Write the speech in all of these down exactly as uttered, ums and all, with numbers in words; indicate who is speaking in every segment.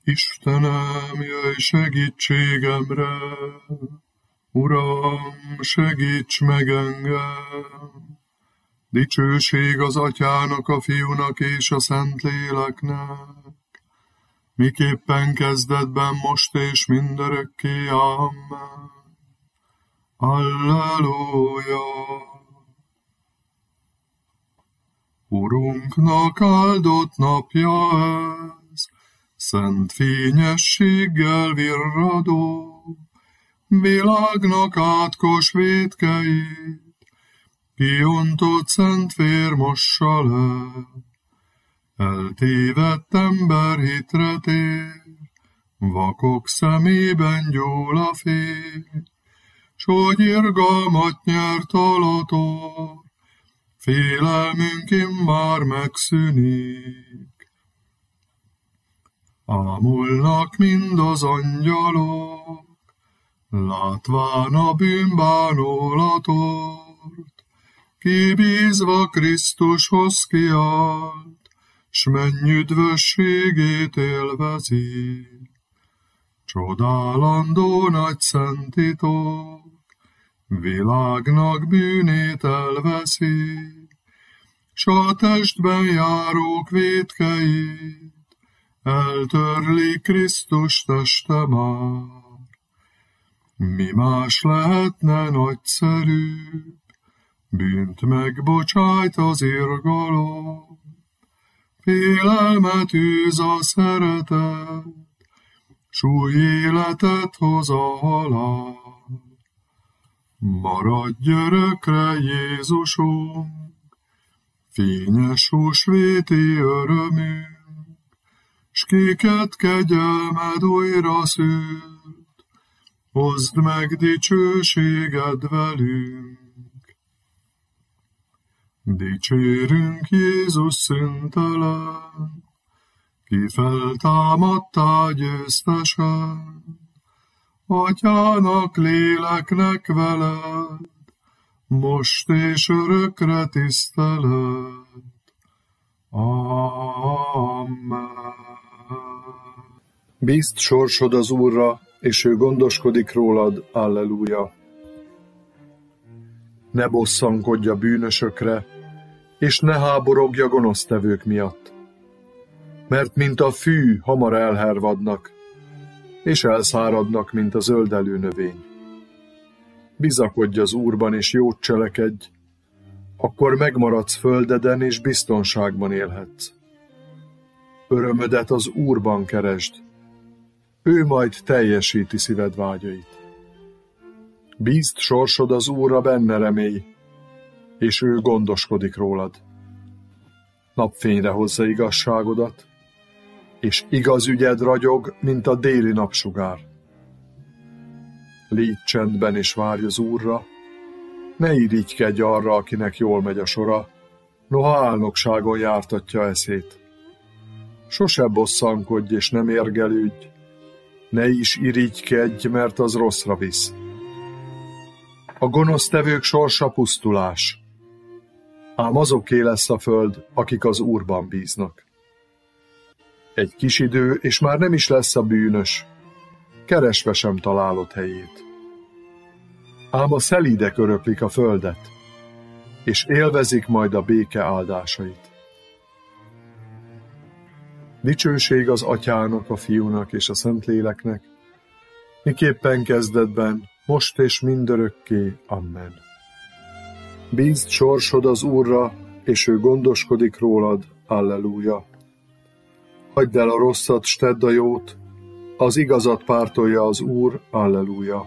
Speaker 1: Istenem, jöjj segítségemre, Uram, segíts meg engem! Dicsőség az Atyának, a Fiúnak és a Szentléleknek, miképpen kezdetben, most és mindörökké. Amen. Alleluja! Urunknak áldott napja ez, szent fényességgel virradó, világnak átkos vétkeit, kiontott szent vér mossa le. Eltévedt ember hitre tér, vakok szemében gyúl a fény, s hogy irgalmat nyert alator, félelmünk immár megszűnik. Ámulnak mind az angyalok, látván a bűnbánulatort, kibízva Krisztushoz kiált, s menny üdvösségét élvezi. Csodálandó nagy szent titok, világnak bűnét elveszi, s a testben járók vétkeit eltörli Krisztus teste már. Mi más lehetne nagyszerűbb, bűnt megbocsájt az irgalom, félelmet űz a szeretet, s új életet hoz a halál. Maradj örökre, Jézusunk, fényes húsvéti örömünk, s kiket kegyelmed újra szült, hozd meg dicsőséged velünk. Dicsérünk Jézus szüntelen, ki feltámadtál győztesen, Atyának, léleknek veled, most és örökre tisztelet. Amen.
Speaker 2: Bízd sorsod az Úrra, és ő gondoskodik rólad. Alleluja. Ne bosszankodj a bűnösökre, és ne háborogj a gonosztevők miatt, mert mint a fű hamar elhervadnak, és elszáradnak, mint a zöldelő növény. Bizakodj az Úrban, és jót cselekedj, akkor megmaradsz földeden, és biztonságban élhetsz. Örömödet az Úrban keresd, ő majd teljesíti szíved vágyait. Bízd sorsod az Úrra, benne remélj, és ő gondoskodik rólad. Napfényre hozza igazságodat, és igaz ügyed ragyog, mint a déli napsugár. Légy csendben és várj az Úrra, ne irigykedj arra, akinek jól megy a sora, noha álnokságon jártatja eszét. Sose bosszankodj és nem érgelődj, ne is irigykedj, mert az rosszra visz. A gonosztevők sorsa pusztulás, ám azoké lesz a föld, akik az Úrban bíznak. Egy kis idő, és már nem is lesz a bűnös, keresve sem találod helyét. Ám a szelídek öröklik a földet, és élvezik majd a béke áldásait. Dicsőség az Atyának, a Fiúnak és a Szentléleknek, miképpen kezdetben, most és mindörökké. Amen. Bízd sorsod az Úrra, és ő gondoskodik rólad. Alleluja. Hagyd el a rosszat, s tedd a jót, az igazat pártolja az Úr. Alleluja.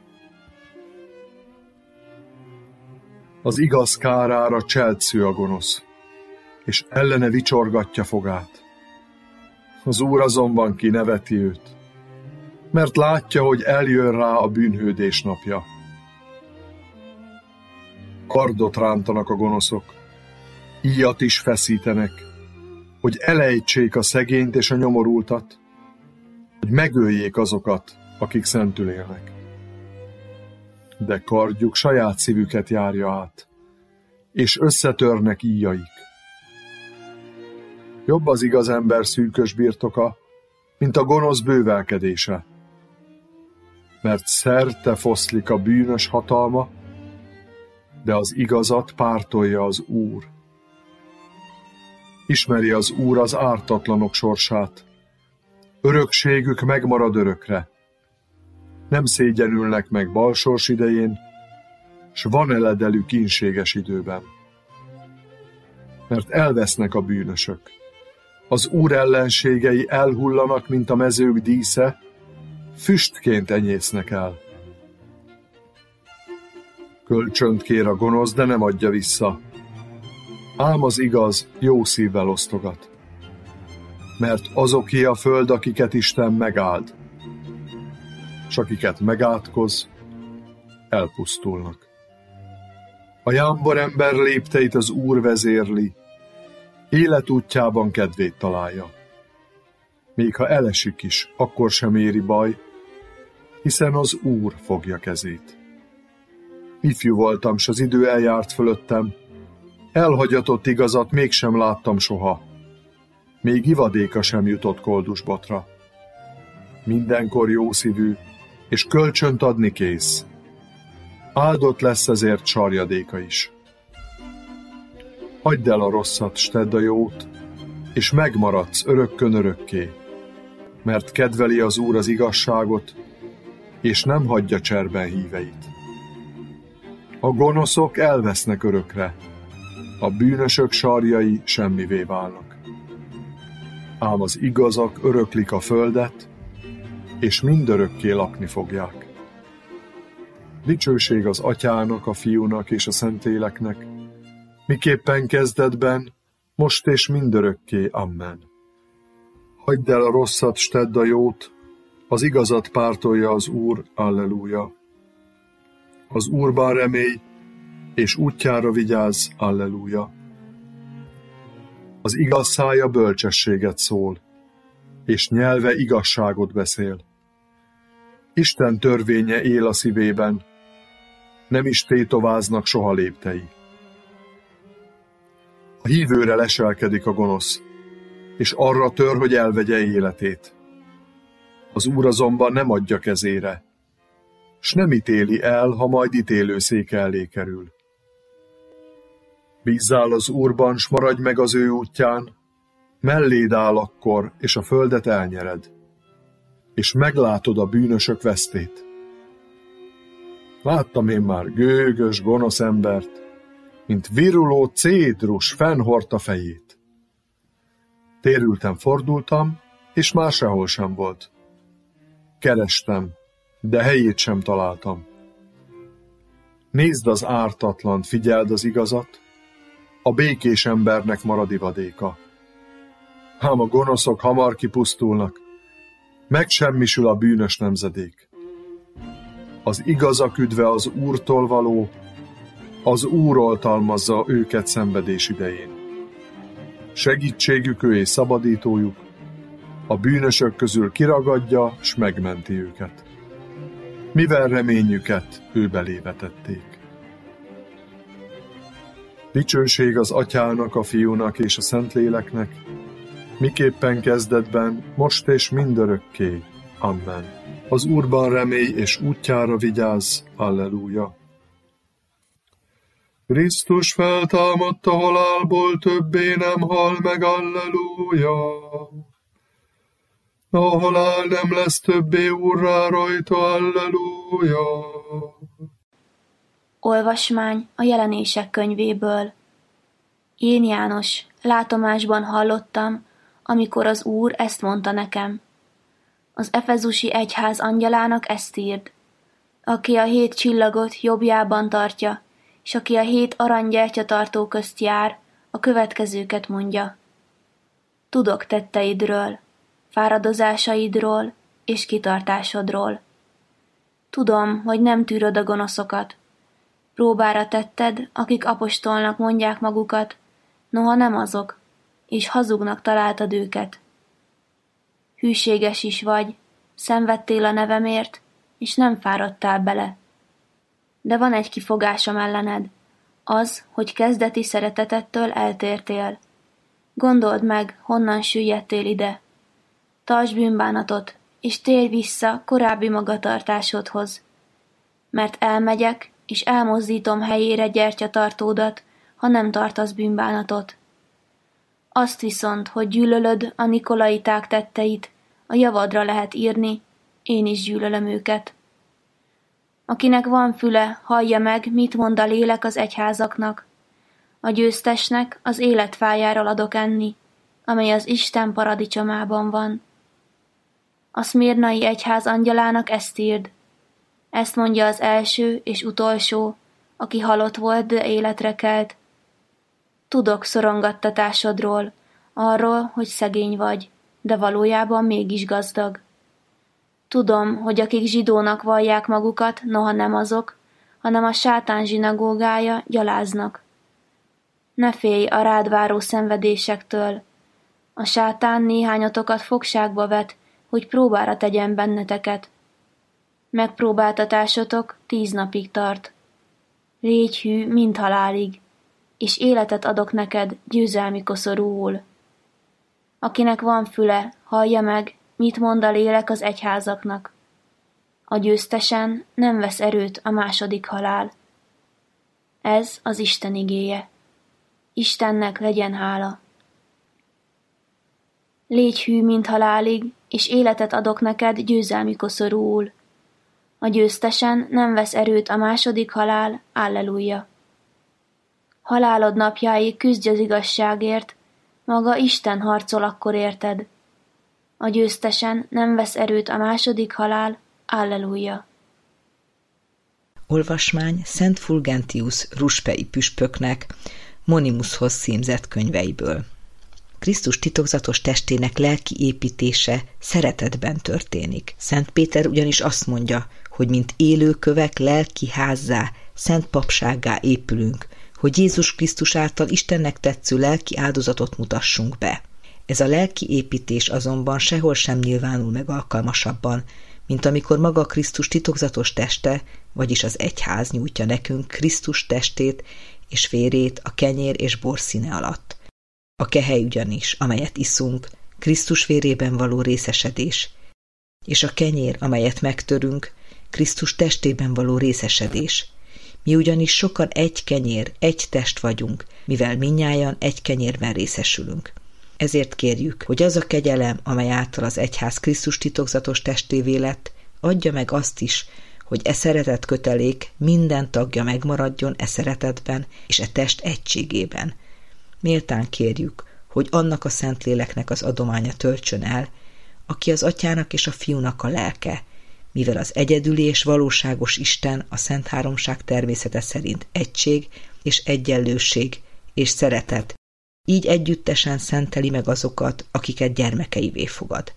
Speaker 2: Az igaz kárára cseltsző a gonosz, és ellene vicsorgatja fogát. Az Úr azonban kineveti őt, mert látja, hogy eljön rá a bűnhődés napja. Kardot rántanak a gonoszok, íjat is feszítenek, hogy elejtsék a szegényt és a nyomorultat, hogy megöljék azokat, akik szentül élnek. De kardjuk saját szívüket járja át, és összetörnek íjaik. Jobb az igaz ember szűkös birtoka, mint a gonosz bővelkedése. Mert szerte foszlik a bűnös hatalma, de az igazat pártolja az Úr. Ismeri az Úr az ártatlanok sorsát. Örökségük megmarad örökre. Nem szégyenülnek meg balsors idején, s van eledelük kínséges időben. Mert elvesznek a bűnösök. Az Úr ellenségei elhullanak, mint a mezők dísze, füstként enyésznek el. Kölcsönt kér a gonosz, de nem adja vissza. Ám az igaz jó szívvel osztogat. Mert azoké a föld, akiket Isten megáld, s akiket megátkoz, elpusztulnak. A jámbor ember lépteit az Úr vezérli, életútjában kedvét találja. Még ha elesik is, akkor sem éri baj, hiszen az Úr fogja kezét. Ifjú voltam, s az idő eljárt fölöttem, elhagyatott igazat mégsem láttam soha, még ivadéka sem jutott koldusbotra. Mindenkor jószívű, és kölcsönt adni kész. Áldott lesz ezért sarjadéka is. Hagyd el a rosszat, s tedd a jót, és megmaradsz örökkön örökké, mert kedveli az Úr az igazságot, és nem hagyja cserben híveit. A gonoszok elvesznek örökre, a bűnösök sarjai semmivé válnak. Ám az igazak öröklik a földet, és mindörökké lakni fogják. Dicsőség az Atyának, a Fiúnak és a Szentléleknek, miképpen kezdetben, most és mindörökké. Amen. Hagyd el a rosszat, s tedd a jót, az igazat pártolja az Úr. Alleluja. Az Úrban remélj, és útjára vigyázz. Alleluja. Az igaz szája bölcsességet szól, és nyelve igazságot beszél. Isten törvénye él a szívében, nem is tétováznak soha léptei. A hívőre leselkedik a gonosz, és arra tör, hogy elvegye életét. Az Úr azonban nem adja kezére, s nem ítéli el, ha majd ítélőszéke elé kerül. Bízzál az Úrban, s maradj meg az ő útján, melléd áll akkor, és a földet elnyered, és meglátod a bűnösök vesztét. Láttam én már gőgös, gonosz embert, mint viruló cédrus fennhordta fejét. Térültem, fordultam, és már sehol sem volt. Kerestem, de helyét sem találtam. Nézd az ártatlant, figyeld az igazat, a békés embernek marad ivadéka. Ám a gonoszok hamar kipusztulnak, megsemmisül a bűnös nemzedék. Az igazak üdve az Úrtól való, az Úr oltalmazza őket szenvedés idején. Segítségük ő és szabadítójuk, a bűnösök közül kiragadja, s megmenti őket. Mivel reményüket ő belé vetették. Dicsőség az Atyának, a Fiúnak és a Szentléleknek, miképpen kezdetben, most és mindörökké. Amen. Az Úrban remélj, és útjára vigyázz. Alleluja. Krisztus feltámadt a halálból, többé nem hal meg. Alleluja. A halál nem lesz többé urrá rajta. Alleluja.
Speaker 3: Olvasmány a Jelenések könyvéből. Én, János, látomásban hallottam, amikor az Úr ezt mondta nekem. Az efezusi egyház angyalának ezt írd. Aki a hét csillagot jobbjában tartja, és aki a hét aranygyertyatartó közt jár, a következőket mondja. Tudok tetteidről, fáradozásaidról és kitartásodról. Tudom, hogy nem tűröd a gonoszokat. Próbára tetted, akik apostolnak mondják magukat, noha nem azok, és hazugnak találtad őket. Hűséges is vagy, szenvedtél a nevemért, és nem fáradtál bele. De van egy kifogásom ellened, az, hogy kezdeti szeretetettől eltértél. Gondold meg, honnan süllyedtél ide. tartsd bűnbánatot, és térj vissza korábbi magatartásodhoz. Mert elmegyek, és elmozdítom helyére gyertyatartódat, ha nem tartasz bűnbánatot. Azt viszont, hogy gyűlölöd a nikolaiták tetteit, a javadra lehet írni, én is gyűlölöm őket. Akinek van füle, hallja meg, mit mond a lélek az egyházaknak. A győztesnek az életfájáról adok enni, amely az Isten paradicsomában van. A szmirnai egyház angyalának ezt írd. Ezt mondja az első és utolsó, aki halott volt, de életre kelt. Tudok szorongattatásodról, arról, hogy szegény vagy, de valójában mégis gazdag. Tudom, hogy akik zsidónak vallják magukat, noha nem azok, hanem a sátán zsinagógája, gyaláznak. Ne félj a rád váró szenvedésektől. A sátán néhányotokat fogságba vet, hogy próbára tegyen benneteket. Megpróbáltatásotok tíz napig tart. Légy hű, mint halálig, és életet adok neked győzelmi koszorúul. Akinek van füle, hallja meg, mit mond a lélek az egyházaknak. A győztesen nem vesz erőt a második halál. Ez az Isten igéje. Istennek legyen hála. Légy hű, mint halálig, és életet adok neked győzelmi koszorúul. A győztesen nem vesz erőt a második halál, alleluja. Halálod napjáig küzdj az igazságért, maga Isten harcol akkor érted. A győztesen nem vesz erőt a második halál, alleluja.
Speaker 4: Olvasmány Szent Fulgentius ruspei püspöknek Monimushoz címzett könyveiből. Krisztus titokzatos testének lelki építése szeretetben történik. Szent Péter ugyanis azt mondja, hogy mint élő kövek lelki házzá, szent papsággá épülünk, hogy Jézus Krisztus által Istennek tetsző lelki áldozatot mutassunk be. Ez a lelki építés azonban sehol sem nyilvánul meg alkalmasabban, mint amikor maga Krisztus titokzatos teste, vagyis az egyház nyújtja nekünk Krisztus testét és vérét a kenyér és bor színe alatt. A kehely ugyanis, amelyet iszunk, Krisztus vérében való részesedés, és a kenyér, amelyet megtörünk, Krisztus testében való részesedés. Mi ugyanis sokan egy kenyér, egy test vagyunk, mivel mindnyájan egy kenyérben részesülünk. Ezért kérjük, hogy az a kegyelem, amely által az egyház Krisztus titokzatos testévé lett, adja meg azt is, hogy e szeretet kötelék minden tagja megmaradjon e szeretetben és e test egységében. Méltán kérjük, hogy annak a Szentléleknek az adománya töltsön el, aki az Atyának és a Fiúnak a lelke, mivel az egyedüli és valóságos Isten a Szent Háromság természete szerint egység és egyenlőség és szeretet, így együttesen szenteli meg azokat, akiket gyermekeivé fogad.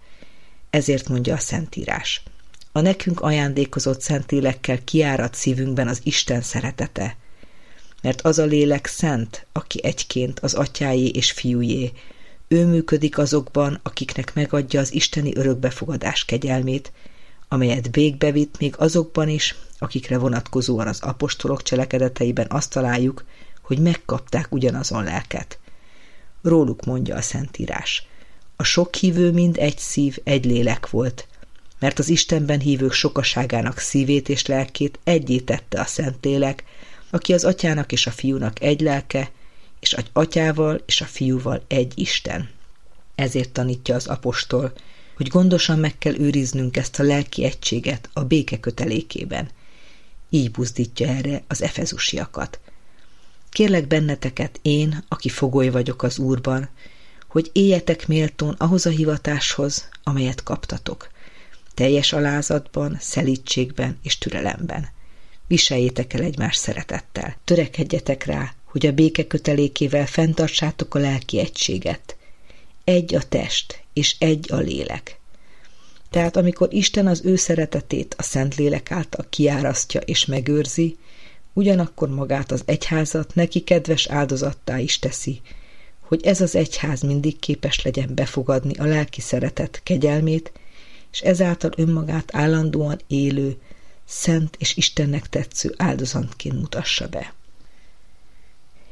Speaker 4: Ezért mondja a Szentírás. A nekünk ajándékozott Szentlélekkel kiárad szívünkben az Isten szeretete, mert az a lélek szent, aki egyként az Atyáé és Fiújé, ő működik azokban, akiknek megadja az isteni örökbefogadás kegyelmét, amelyet békbe vitt még azokban is, akikre vonatkozóan az apostolok cselekedeteiben azt találjuk, hogy megkapták ugyanazon lelket. Róluk mondja a Szentírás. A sok hívő mind egy szív, egy lélek volt, mert az Istenben hívők sokaságának szívét és lelkét egyé tette a Szentlélek, aki az Atyának és a Fiúnak egy lelke, és az Atyával és a Fiúval egy Isten. Ezért tanítja az apostol, hogy gondosan meg kell őriznünk ezt a lelki egységet a béke kötelékében. Így buzdítja erre az efezusiakat. Kérlek benneteket én, aki fogoly vagyok az Úrban, hogy éljetek méltón ahhoz a hivatáshoz, amelyet kaptatok, teljes alázatban, szelídségben és türelemben. Viseljétek el egymás szeretettel, törekedjetek rá, hogy a béke kötelékével fenntartsátok a lelki egységet. Egy a test, és egy a lélek. Tehát amikor Isten az ő szeretetét a Szentlélek által kiárasztja és megőrzi, ugyanakkor magát az egyházat neki kedves áldozattá is teszi, hogy ez az egyház mindig képes legyen befogadni a lelki szeretet kegyelmét, és ezáltal önmagát állandóan élő, szent és Istennek tetsző áldozatként mutassa be.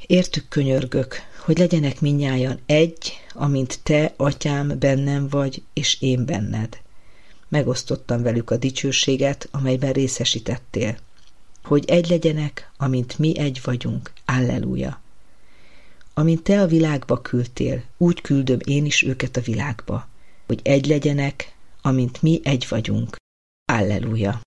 Speaker 4: Értük könyörgök, hogy legyenek mindnyájan egy, amint te, atyám, bennem vagy, és én benned. Megosztottam velük a dicsőséget, amelyben részesítettél. Hogy egy legyenek, amint mi egy vagyunk. Alleluja. Amint te a világba küldtél, úgy küldöm én is őket a világba. Hogy egy legyenek, amint mi egy vagyunk. Alleluja.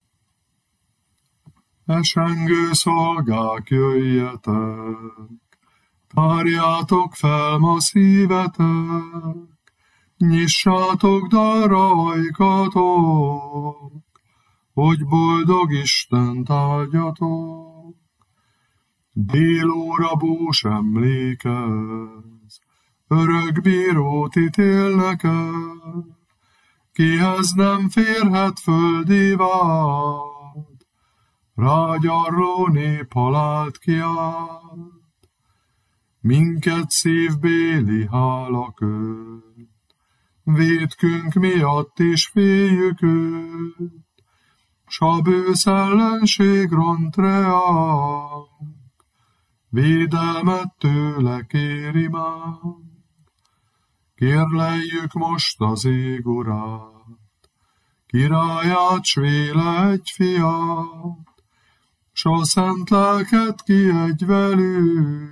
Speaker 1: Esengő szolgák, jöjjetek, tárjátok fel ma szívetek, nyissátok darra ajkatok, hogy boldog Istent áldjatok. Délóra bús emlékez, örök bírót ítél neked, kihez nem férhet földi vád, rágyarló nép halált kiált. Minket szívbéli hála köt, vétkünk miatt is féljük őt, s a bősz ellenség ront reánk, védelmet tőle kéri már. Kérleljük most az ég urát, királyát, s véle egy fiát, s a szent lelket kiadj velük,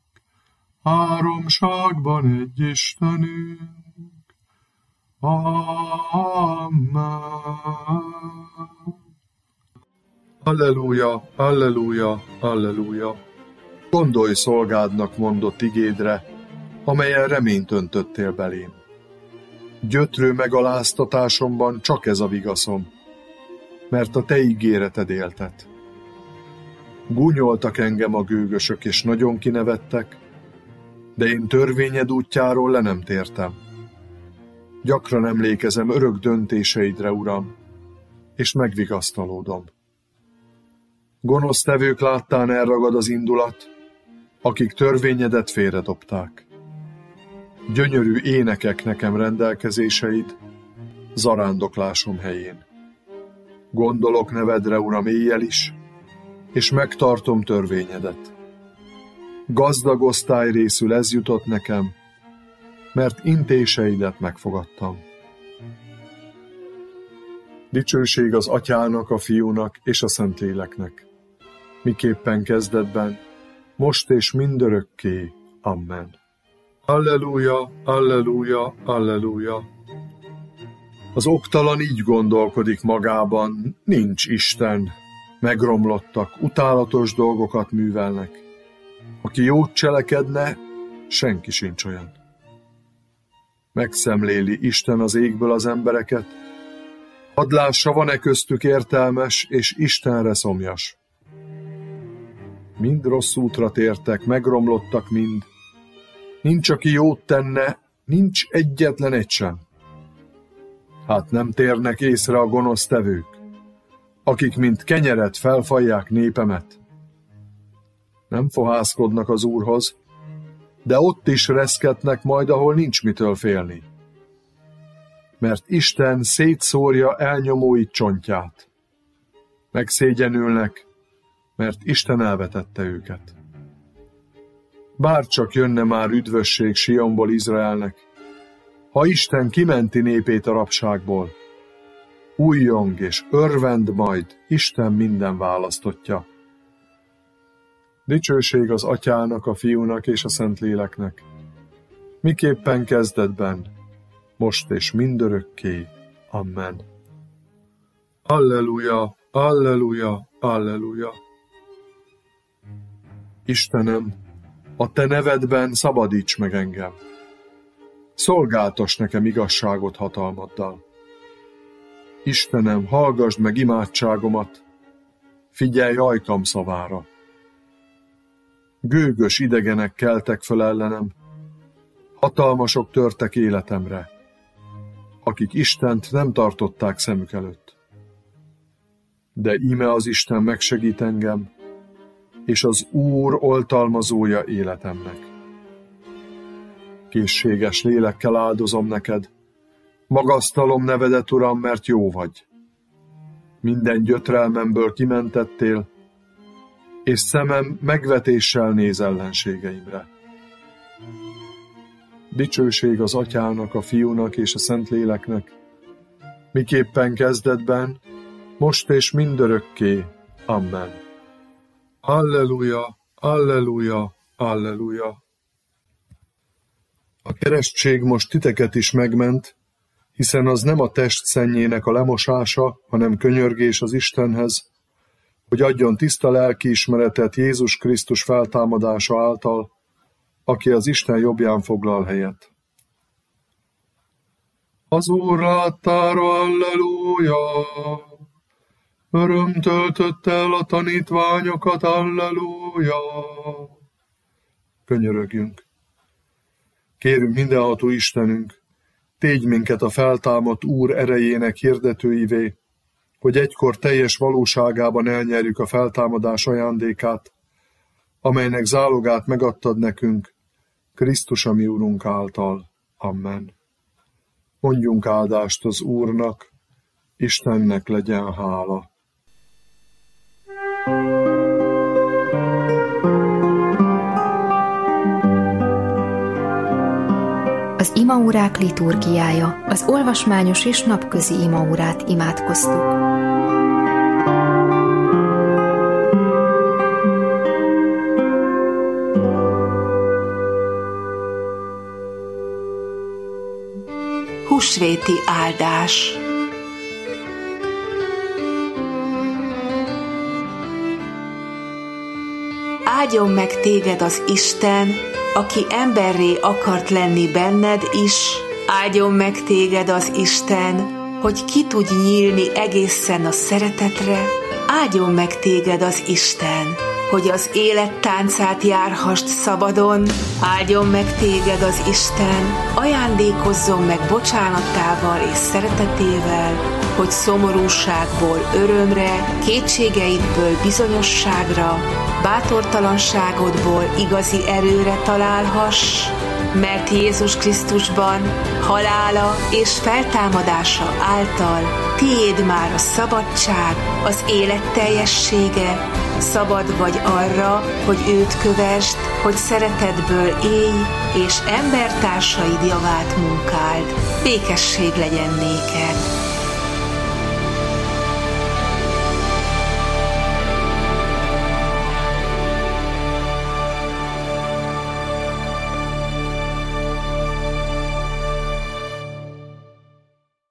Speaker 1: háromságban egy Istenünk. Amen.
Speaker 2: Alleluja, alleluja, alleluja. Gondolj szolgádnak mondott igédre, amelyen reményt öntöttél belém. Gyötrő megaláztatásomban csak ez a vigaszom, mert a te ígéreted éltet. Gúnyoltak engem a gőgösök, és nagyon kinevettek, de én törvényed útjáról le nem tértem. Gyakran emlékezem örök döntéseidre, Uram, és megvigasztalódom. Gonosztevők láttán elragad az indulat, akik törvényedet félredobták. Gyönyörű énekek nekem rendelkezéseid, zarándoklásom helyén. Gondolok nevedre, Uram, éjjel is, és megtartom törvényedet. Gazdag osztály részül ez jutott nekem, mert intéseidet megfogadtam. Dicsőség az Atyának, a Fiúnak és a Szentléleknek, miképpen kezdetben, most és mindörökké. Amen. Alleluja, alleluja, alleluja. Az oktalan így gondolkodik magában, nincs Isten, megromlottak, utálatos dolgokat művelnek. Aki jót cselekedne, senki sincs olyan. Megszemléli Isten az égből az embereket, hadd lássa, van-e köztük értelmes és Istenre szomjas. Mind rossz útra tértek, megromlottak mind, nincs, aki jót tenne, nincs egyetlen egy sem. Hát nem térnek észre a gonosztevők, akik mint kenyeret felfalják népemet. Nem fohászkodnak az Úrhoz, de ott is reszketnek majd, ahol nincs mitől félni. Mert Isten szétszórja elnyomóit csontját. Megszégyenülnek, mert Isten elvetette őket. Bárcsak jönne már üdvösség Sionból Izraelnek, ha Isten kimenti népét a rabságból, újjong és örvend majd Isten minden választottja. Dicsőség az Atyának, a Fiúnak és a Szentléleknek, miképpen kezdetben, most és mindörökké. Amen. Alleluja, alleluja, alleluja. Istenem, a te nevedben szabadíts meg engem. Szolgáltass nekem igazságot hatalmaddal. Istenem, hallgasd meg imádságomat, figyelj ajkam szavára. Gőgös idegenek keltek föl ellenem, hatalmasok törtek életemre, akik Istent nem tartották szemük előtt. De íme az Isten megsegít engem, és az Úr oltalmazója életemnek. Készséges lélekkel áldozom neked, magasztalom nevedet, Uram, mert jó vagy. Minden gyötrelmemből kimentettél, és szemem megvetéssel néz ellenségeimre. Dicsőség az Atyának, a Fiúnak és a Szentléleknek, miképpen kezdetben, most és mindörökké. Amen. Alleluja, alleluja, alleluja. A keresztség most titeket is megment, hiszen az nem a test szennyének a lemosása, hanem könyörgés az Istenhez, hogy adjon tiszta lelkiismeretet Jézus Krisztus feltámadása által, aki az Isten jobbján foglal helyet. Az Úr láttára, alleluja! Öröm töltött el a tanítványokat, alleluja! Könyörögjünk! Kérünk mindenható Istenünk, tégy minket a feltámadt Úr erejének hirdetőivé, hogy egykor teljes valóságában elnyerjük a feltámadás ajándékát, amelynek zálogát megadtad nekünk, Krisztus a mi Úrunk által. Amen. Mondjunk áldást az Úrnak, Istennek legyen hála.
Speaker 5: Az imaórák liturgiája, az olvasmányos és napközi imaórát imádkoztuk. Húsvéti áldás. Áldjon meg téged az Isten, aki emberré akart lenni benned is, áldjon meg téged az Isten, hogy ki tudj nyílni egészen a szeretetre, áldjon meg téged az Isten, hogy az élet táncát járhassd szabadon, áldjon meg téged az Isten, ajándékozzon meg bocsánatával és szeretetével, hogy szomorúságból örömre, kétségeidből bizonyosságra, bátortalanságodból igazi erőre találhass, mert Jézus Krisztusban halála és feltámadása által tiéd már a szabadság, az élet teljessége, szabad vagy arra, hogy őt kövesd, hogy szeretetből élj, és embertársaid javát munkáld. Békesség legyen néked!